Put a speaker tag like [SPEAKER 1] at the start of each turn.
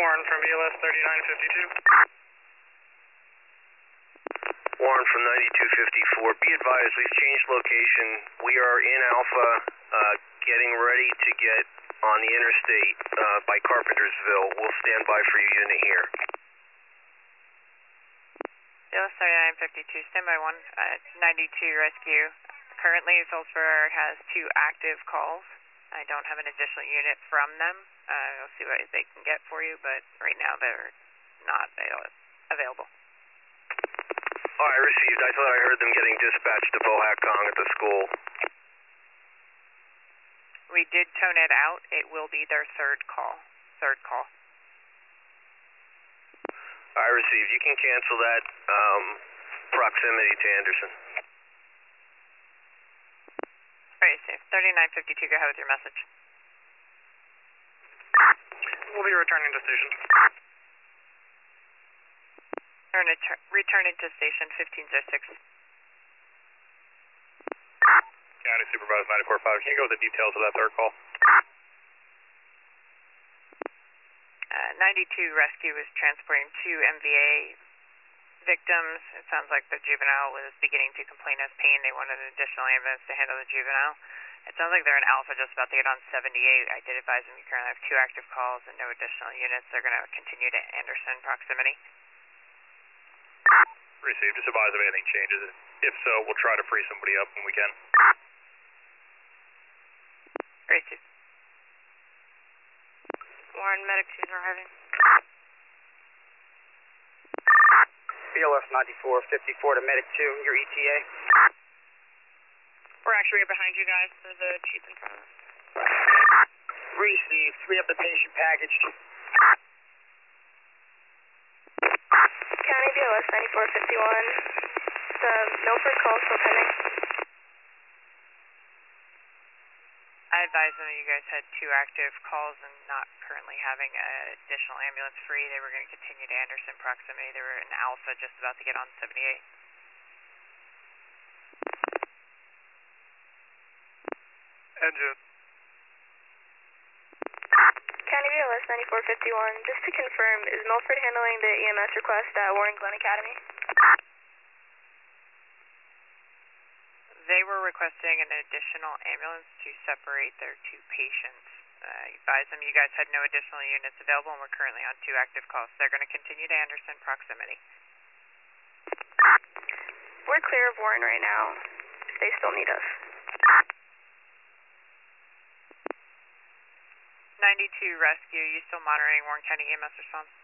[SPEAKER 1] Warren from ELS 3952.
[SPEAKER 2] Warren from 9254. Be advised, we've changed location. We are in Alpha, getting ready to get on the interstate by Carpentersville. We'll stand by for your unit here.
[SPEAKER 3] ELS 3952, standby 192 rescue. Currently, Phillipsburg has 2 active calls. I don't have an additional unit from them. We'll see what they can get for you, but right now they're not available.
[SPEAKER 2] All right, received. I thought I heard them getting dispatched to Bohacong at the school.
[SPEAKER 3] We did tone it out. It will be their third call.
[SPEAKER 2] All right, received. You can cancel that proximity to Anderson.
[SPEAKER 3] Very safe. 3952, go ahead with your message.
[SPEAKER 1] We'll be returning to station.
[SPEAKER 3] Returning to station 1506.
[SPEAKER 1] County Supervisor 945, can you go with the details of that third call?
[SPEAKER 3] 92 rescue was transporting 2 MVA victims. It sounds like the juvenile was beginning to complain of pain. They wanted an additional ambulance to handle the juvenile. It sounds like they're in Alpha just about to get on 78. I did advise them you currently have 2 active calls and no additional units. They're going to continue to Anderson proximity.
[SPEAKER 1] Received. Just advise if anything changes. If so, we'll try to free somebody up when we can.
[SPEAKER 3] Received.
[SPEAKER 4] Warren, medic 2's arriving.
[SPEAKER 5] BLS 9454 to medic 2, your ETA.
[SPEAKER 4] We're actually right behind you guys. There's a Jeep in front of us.
[SPEAKER 5] Received. Free up the patient package.
[SPEAKER 4] County BLS 9451. The Milford call still pending.
[SPEAKER 3] I advised them that you guys had 2 active calls and not currently having an additional ambulance free. They were going to continue to Anderson proximity. They were in Alpha just about to get on 78.
[SPEAKER 1] Engine.
[SPEAKER 4] County BLS 9451. Just to confirm, is Milford handling the EMS request at Warren Glen Academy?
[SPEAKER 3] They were requesting an additional ambulance to separate their 2 patients. I advised them you guys had no additional units available and we're currently on 2 active calls. They're going to continue to Anderson proximity.
[SPEAKER 4] We're clear of Warren right now, if they still need us.
[SPEAKER 3] 92 rescue, you still monitoring Warren County EMS response?